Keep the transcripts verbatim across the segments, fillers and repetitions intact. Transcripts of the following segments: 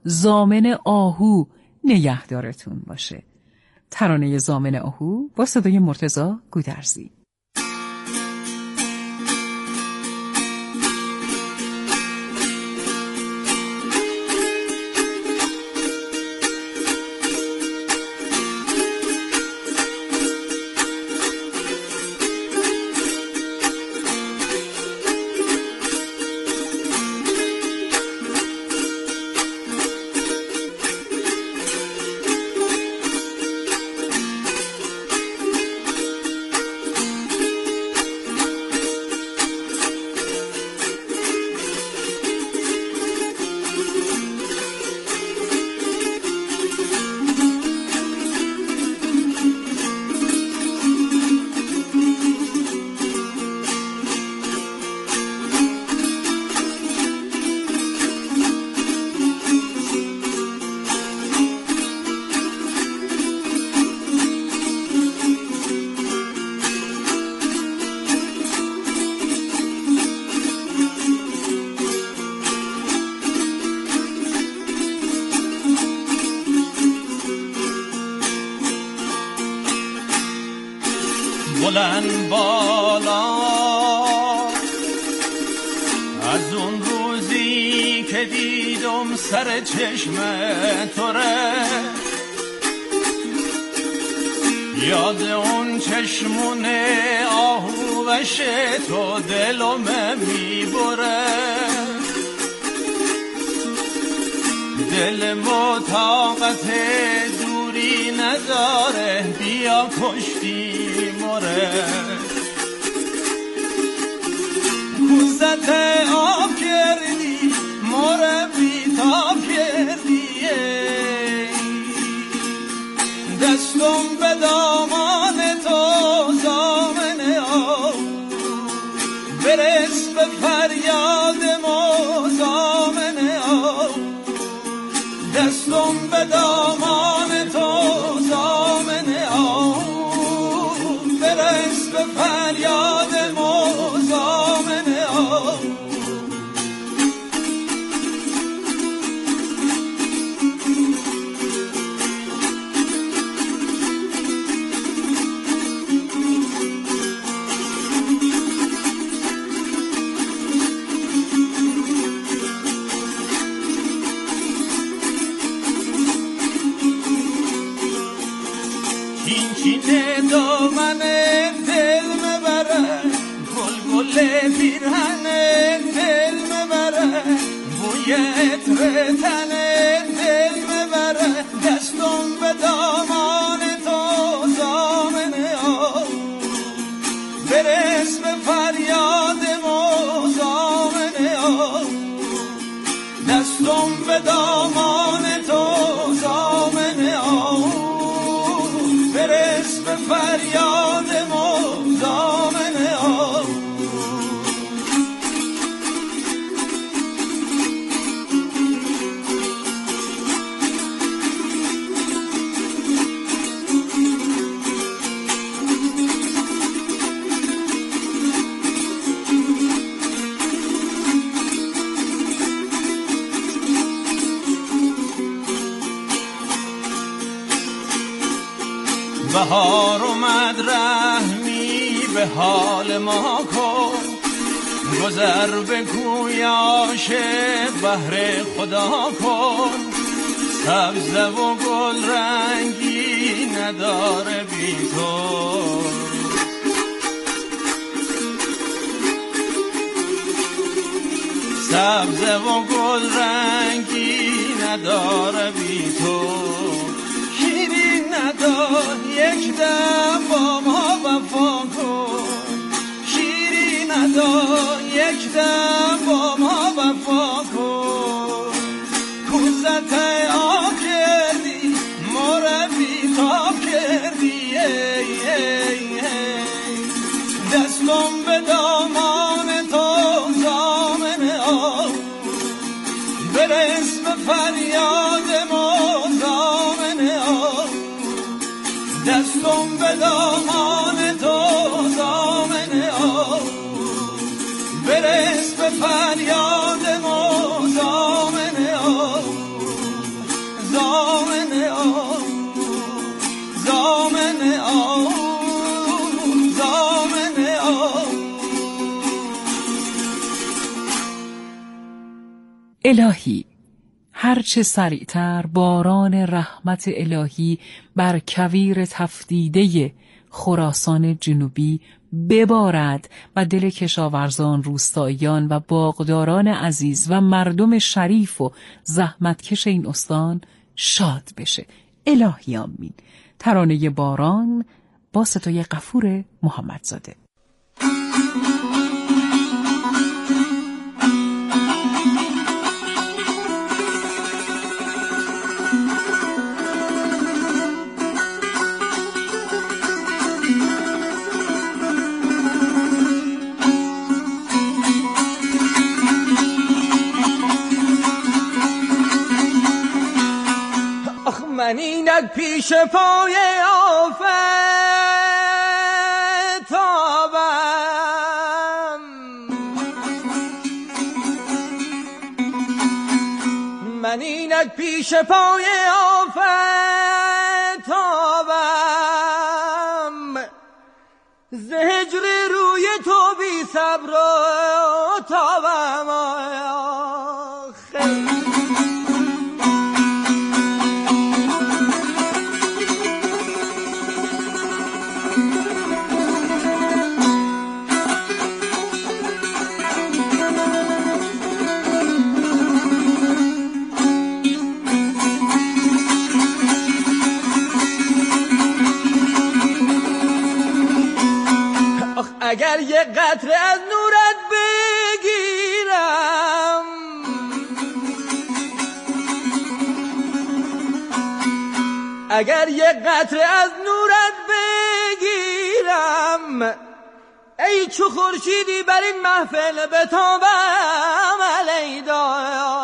ضامن آهو نگهدارتون باشه. ترانه ضامن آهو با صدای مرتضی گودرزی. بلند بالا از اون روزی که دیدم سر چشم توره، یاد اون چشمون آهوش تو دلم میبره، دل طاقت دوری نداره، بیا کشتی مره، کوزت آب کردی مره بی تاب کردی، دستم به دامان تو ضامن آب، برس به فریاد ما ضامن آب، دستم به دامان تو ضامن آب، برس به فریاد ما ضامن آب. چین دامن دل مبره، گل گل پیرهن دل مبره، بوی عطر تن دل مبره، دستم به دامان تو ضامن آب، برس به فریاد ما ضامن آب، دستم به دامان تو ضامن آب، برس به فریاد ما ضامن آب. بهار اومد رحمی به حال ما کن، گذر به کویاش بهر خدا کن، سبزه و گل رنگی نداره بی تو، سبزه و گل رنگی نداره بی تو، شیرین ندار یک دم با ما وفا کن، شیرین ندار یک دم با ما وفا کن، کوزت آب کردی مره بی تاب کردی، ای ای ای دستم به دامان تو ضامن آب، برس به فریاد ما ضامن آب، دستم به دامان تو ضامن آب، برس به فریاد ما ضامن آب، زامن آه زامن آه زامن آه. الهی هرچه سریعتر باران رحمت الهی بر کویر تفدیده خراسان جنوبی ببارد و دل کشاورزان، روستاییان و باغداران عزیز و مردم شریف و زحمتکش این استان شاد بشه. الهی آمین. ترانه باران با صدای غفور محمدزاده. من اینک پیش پای آفتابم، من اینک پیش پای آفتابم، ز هجر روی تو بی صبر و تابم. اگر یک قطره از نورت بگیرم، اگر یک قطره از نورت بگیرم، ای چو خورشیدی بر این محفل بتابم علیدا.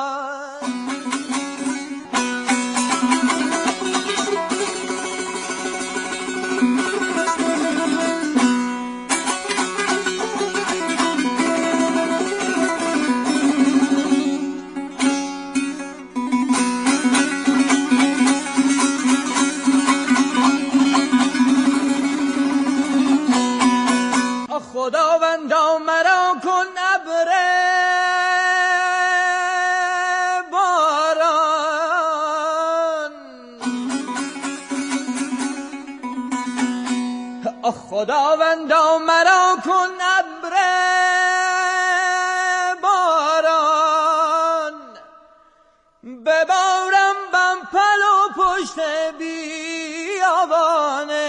خداوندا مرا کن ابر باران، خداوندا مرا کن ابر باران، ببارم بم پلو پشت بیابانه.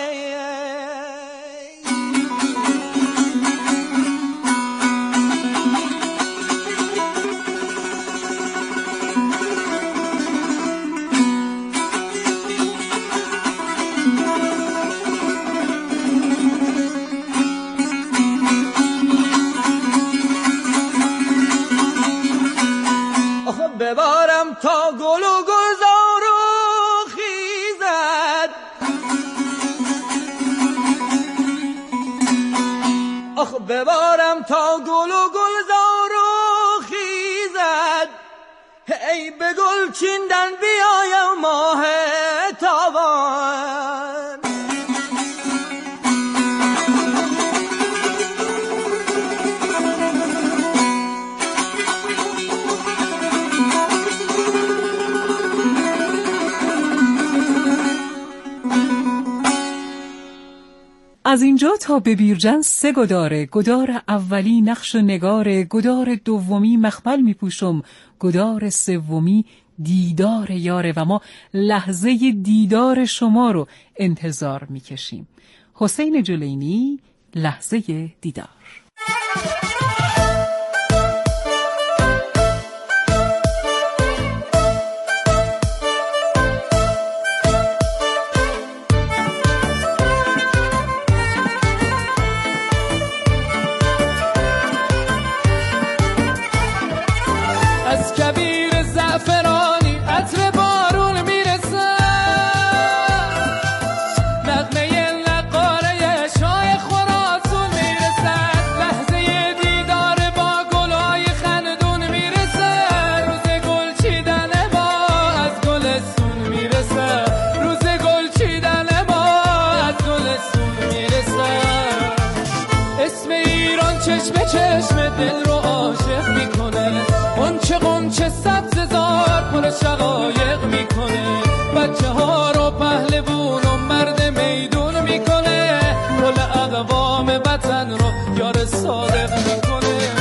ببارم تا گل و گلزار و خیزد، آخ ببارم تا گل و گلزار و خیزد، ای به گل چیندن بیایم ماه تابان. از اینجا تا به بیرجن سه گداره، گدار اولی نقش و نگاره، گدار دومی مخمل میپوشم، گدار سومی دیدار یاره و ما لحظه دیدار شما رو انتظار میکشیم. حسین جلینی، لحظه دیدار. از کبیر زعفرانی عطر بارون میرسه، نغمه نقاره شای خراسون میرسد، لحظه دیدار غنچه سبززار پر شقایق میکنه، بچه ها رو پهلوون و مرد میدون میکنه، کل اقوام وطن رو یار صادق میکنه.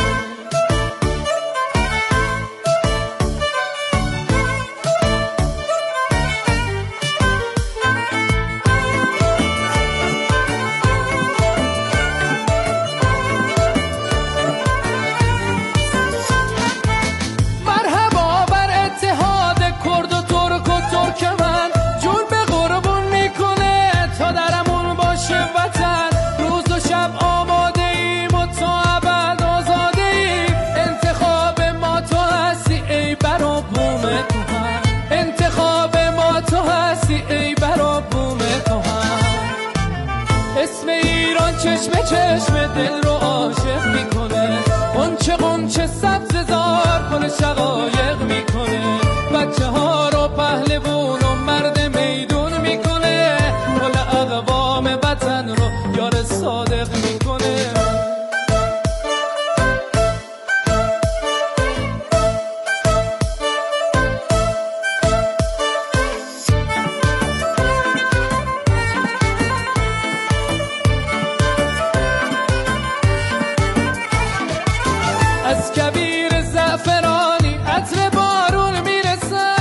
چشم چشم دل رو عاشق میکنه، غنچه غنچه سبززار پر شقایق میکنه، بچه ها رو پهلوون و مرد میدون میکنه، کل اقوام وطن رو یار صادق میکنه. از کبیر زعفرانی عطر بارون میرسه،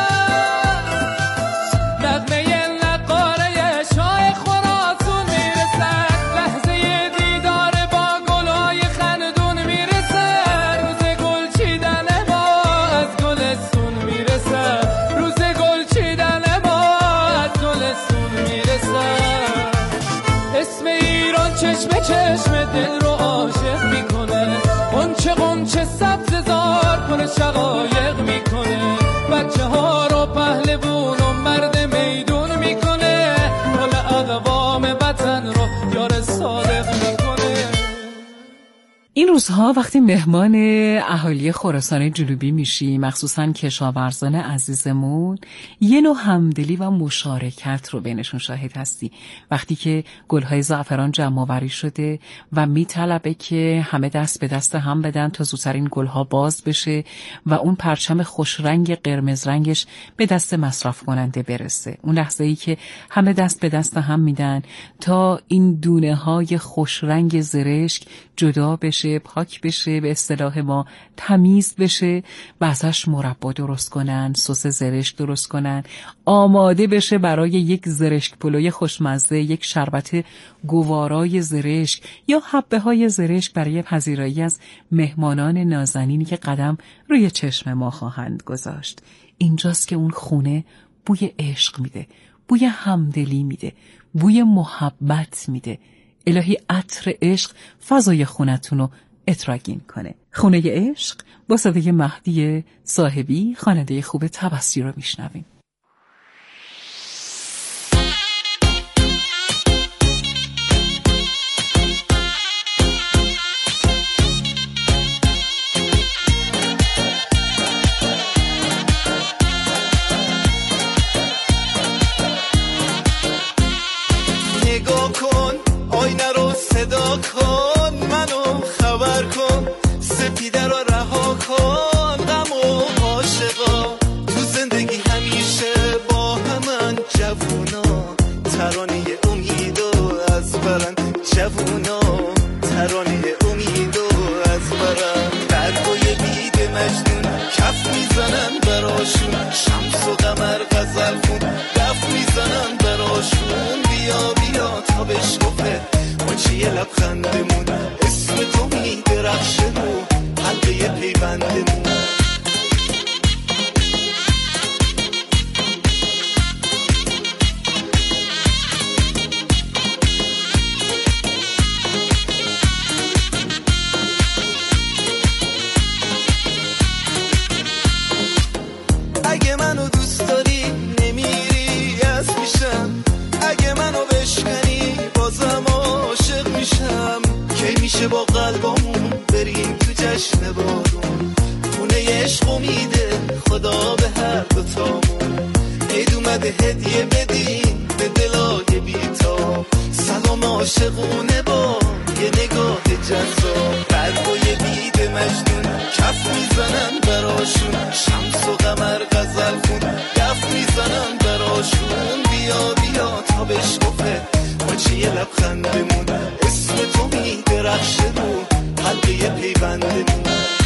نغمه نقاره شاه خراسون میرسه، لحظه دیدار با گلهای خندون میرسه، روز گل چیدن ما از گلستون میرسه، روز گل چیدن ما از گلستون میرسه. اسم ایران چشم چشم دل رو عاشق میکنه، غنچه غنچه سبززار پر شقایق میکنه، بچه ها رو پهلوون و مرد میدون میکنه، کل اقوام وطن رو یار صادق میکنه. این روزها وقتی مهمان اهالی خراسان جنوبی میشی، مخصوصاً کشاورزان عزیزمون، یه نوع همدلی و مشارکت رو بینشون شاهد هستی. وقتی که گلهای زعفران جمع آوری شده و میطلبه که همه دست به دست هم بدن تا زودتر این گلها باز بشه و اون پرچم خوش رنگ قرمز رنگش به دست مصرف کننده برسه. اون لحظه ای که همه دست به دست هم میدن تا این دونه های خوش رنگ زرشک جدا بشه، پاک بشه، به اصطلاح ما تمیز بشه و ازش مربا درست کنن، سس زرشک درست کنن، آماده بشه برای یک زرشک پلوی خوشمزه، یک شربت گوارای زرشک یا حبه های زرشک برای پذیرایی از مهمانان نازنینی که قدم روی چشم ما خواهند گذاشت. اینجاست که اون خونه بوی عشق میده، بوی همدلی میده، بوی محبت میده. الهی عطر عشق فضای خونتون رو اتراگین کنه. خونه عشق با صدای مهدی صاحبی، خواننده خوب تبسی رو میشنویم. نگاه کن آینه رو صدا کن، منو خبر کن، سپیده رو رها کن، غم و عاشقا تو زندگی همیشه با همن، جوونا ترانه امید و از برن، جوونا ترانه امید و از برن، برگوی بید مجنون کف میزنن براشون، شمس و قمر غزل خون دف میزنن براشون، بیا بیا تا بشکفه مچی لبخندمون، اسم تو می درخشه و حلقه پیوندمون. اگه منو دوست داری نمیری از میشم، اگه منو بشکنی بازم عاشق میشم، کی میشه با قلبمون بریم تو جشن بارون، خونه عشق امیده خدا به هر دوتامون، عید اومده هدیه بدین به دلای بیتاب، سلام عاشقونه با یه نگاه جذاب برگوی بید مجنون کف میزنن براشون شمس و قمر غزل خون دف میزنن براشون بیا بیا تا بشکفه ماچه یه لبخند بمون اسم تو میدرخشه رو حلقه پیوندمون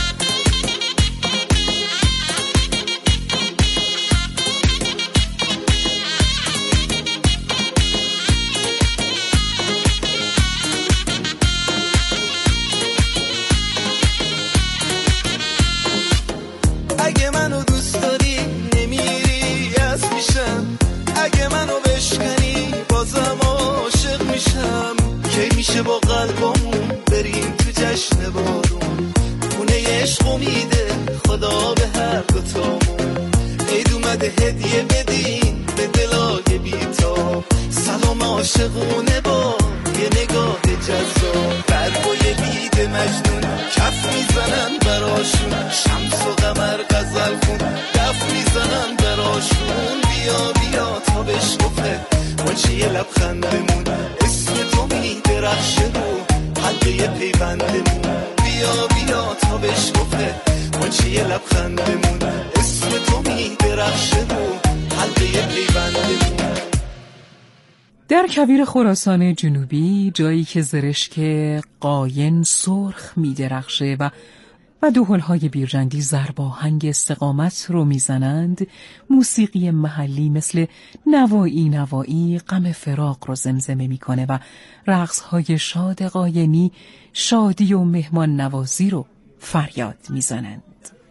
اگه منو دوست داری نمیری از میشم اگه منو بشکنی بازم عاشق میشم کی میشه با قلبمون بریم تو جشن بارون خونه عشق امیده خدا به هر دوتامون عید اومده هدیه بدین به دلای بیتاب سلام عاشقونه با یه نگاه جذاب برگوی بید مجنون کف میزنن براشون شمس و قمر غزل خون دف میزنن براشون بیا بیا تا بشکفه ماچه یه لبخند بمون اسم تو میدرخشه رو حلقه پیوندمون بیا بیا تا بشکفه ماچه یه لبخند بمون اسم تو میدرخشه رو حلقه پیوندمون. در کویر خراسان جنوبی جایی که زرشک قاین سرخ می درخشه و و دهل‌های بیرجندی ضرباهنگ استقامت رو میزنند، موسیقی محلی مثل نوایی نوایی غم فراق رو زمزمه میکنه و رقص‌های شاد قاینی شادی و مهمان نوازی رو فریاد میزنند.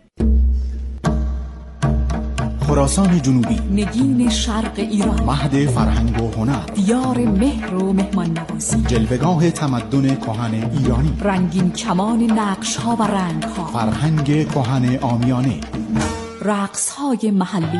خراسان جنوبی، نگین شرق ایران، مهد فرهنگ و هنر، دیار مهر و مهمان نوازی، جلوه‌گاه تمدن کهن ایرانی، رنگین کمان نقش‌ها و رنگ‌ها، فرهنگ کهن عامیانه، رقص‌های محلی،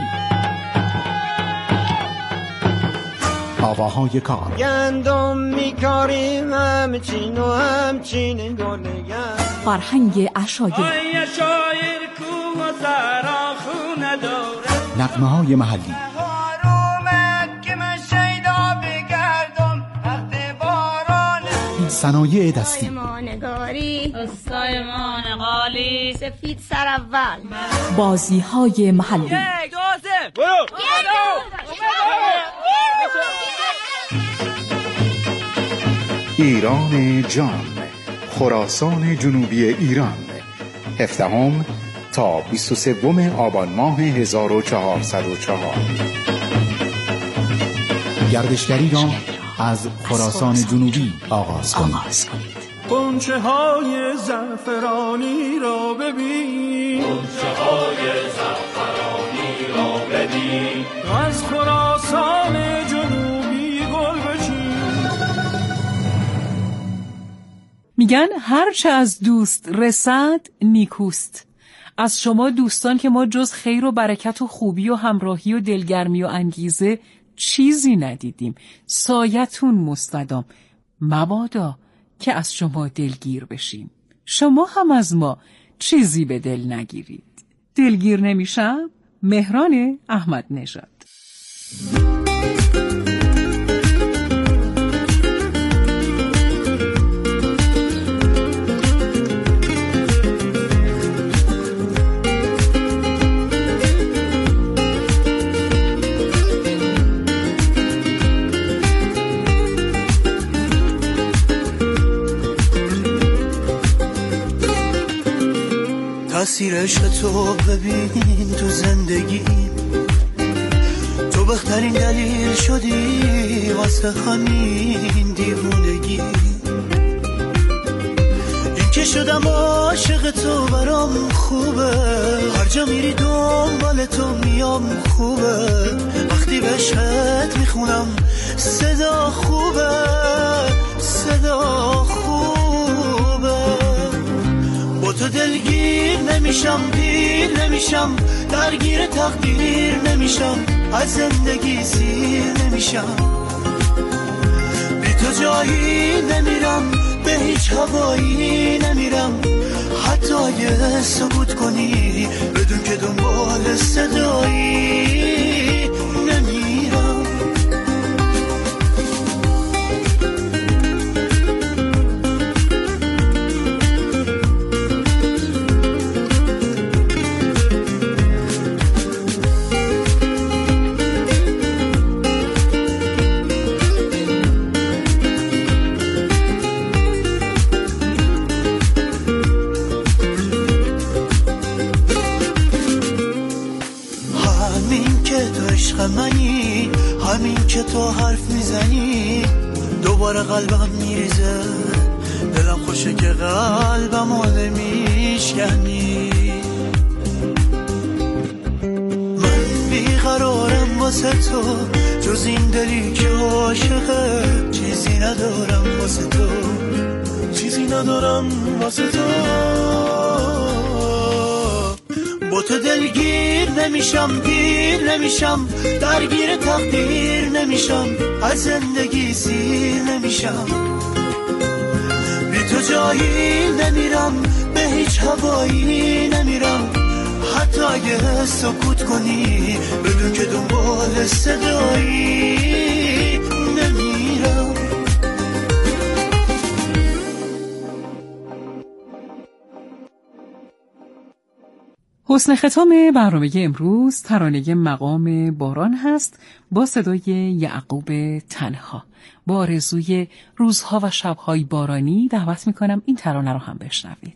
آواهای کار، گندم میکاریم همچین و همچین گلگم، فرهنگ عشایر، آی شایر کو و سرا خو نداره، نغمه های محلی، آرومت که من شیدا بگردم وقت بارانه، صنایع دستی، مانگاری، استای مانقالی، سفید سر اول، بازی‌های محلی، یک دو سه برو ایران جان، خراسان جنوبی ایران، هفدهم تا بیست و سوم آبان ماه هزار و چهارصد و چهار. گردشگری را از خراسان جنوبی آغاز کنید. غنچه های زعفرانی را ببین، غنچه های زعفرانی را ببین، از خراسان جنوبی گل بچین. میگن هرچه از دوست رسد نیکوست. از شما دوستان که ما جز خیر و برکت و خوبی و همراهی و دلگرمی و انگیزه چیزی ندیدیم. سایتون مستدام، مبادا که از شما دلگیر بشیم. شما هم از ما چیزی به دل نگیرید. دلگیر نمیشم؟ مهران احمد نژاد. تأثیر عشق تو ببین تو زندگی، تو بهترین دلیل شدی واسه همین دیوونگی. این که شدم عاشق تو برام خوبه، هر جا میری دنبال تو میام خوبه. وقتی به عشقت میخونم صدا خوبه، صدا خوبه. با تو دلگیر نمیشم، دیر نمیشم، درگیر تقدیر نمیشم، از زندگی سیر نمیشم. بی تو جایی نمیرم، به هیچ هوایی نمیرم، حتی اگه سکوت کنی بدون که دنبال صدایی نمیرم. تو عشق منی، همین که تو حرف میزنی دوباره قلبم میریزه، دلم خوشه که قلبم رو نمیشکنی. من بیقرارم واسه تو، جز این دلی که عاشقه، چیزی ندارم واسه تو، چیزی ندارم واسه تو. با تو دلگیر نمیشم، گیر نمیشم، درگیر تقدیر نمیشم، از زندگی سیر نمیشم. بی تو جایی نمیرم، به هیچ هوایی نمیرم، حتی اگه سکوت کنی بدون که دنبال صدایی نمیرم. حسن ختام برنامه امروز ترانه مقام باران هست با صدای یعقوب تنها. با آرزوی روزها و شبهای بارانی دعوت میکنم این ترانه رو هم بشنوید.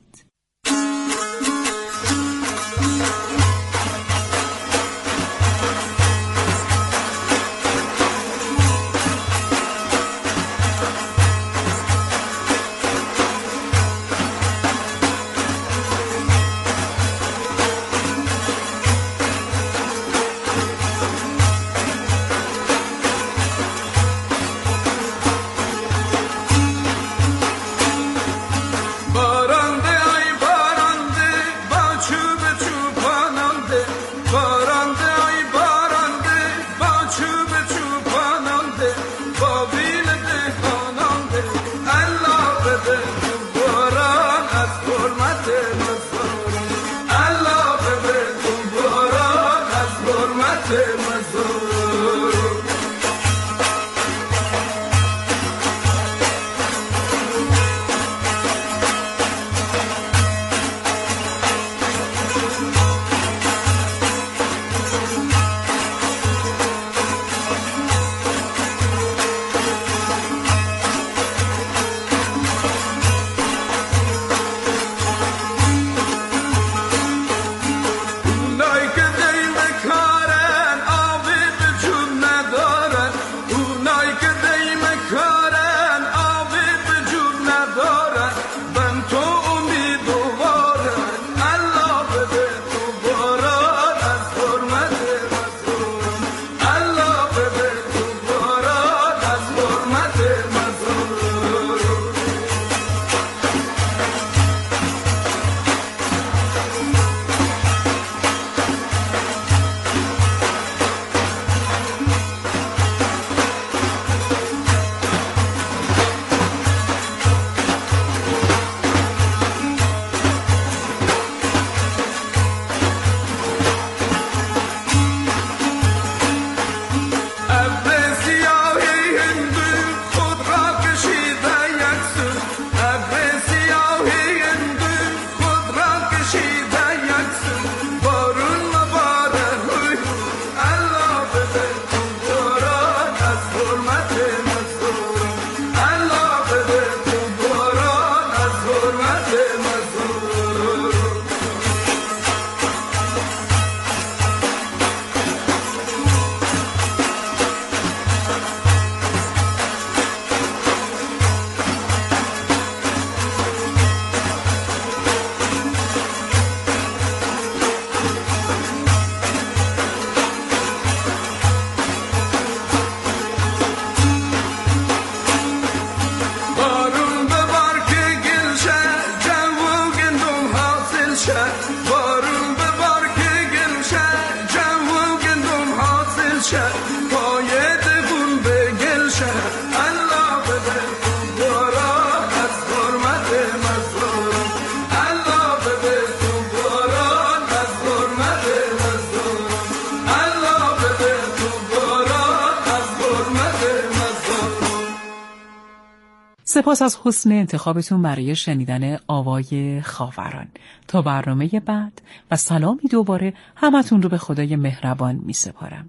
سپاس از حسن انتخابتون برای شنیدن آوای خاوران. تا برنامه بعد و سلامی دوباره همتون رو به خدای مهربان می سپارم.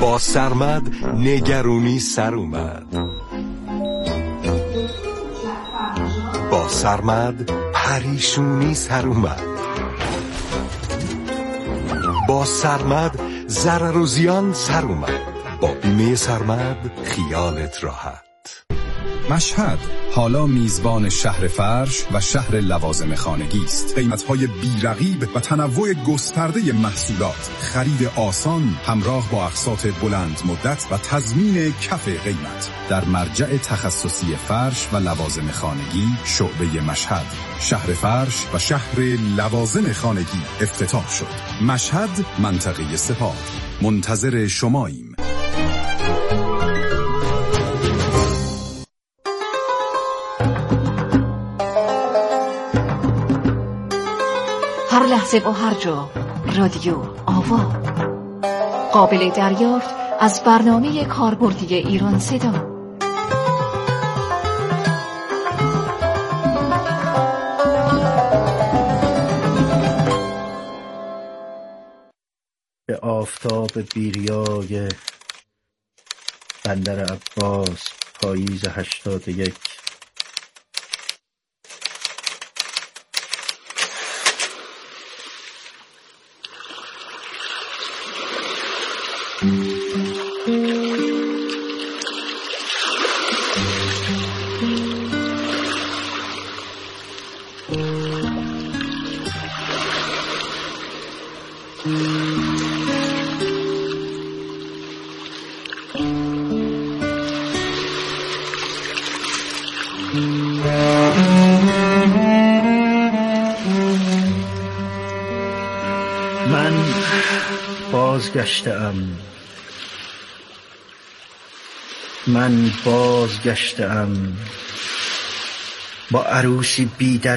با سرمد نگرونی سر اومد. با سرمد پریشونی سر اومد. با سرمد ضرر و زیان سر اومد. با بیمه سرمد خیالت راحت. مشهد حالا میزبان شهر فرش و شهر لوازم خانگی است. قیمت‌های بی‌رقیب و تنوع گسترده محصولات، خرید آسان همراه با اقساط بلند مدت و تضمین کف قیمت در مرجع تخصصی فرش و لوازم خانگی شعبه مشهد. شهر فرش و شهر لوازم خانگی افتتاح شد. مشهد، منطقه سپاه. منتظر شماییم. هر لحظه و هر جا رادیو آوا، قابل دریافت از برنامه کاربردی ایران صدا. به آفتاب بیریای بندر عباس، پاییز هشتاد و یک. من بازگشتم، من بازگشتم با عروسی بی در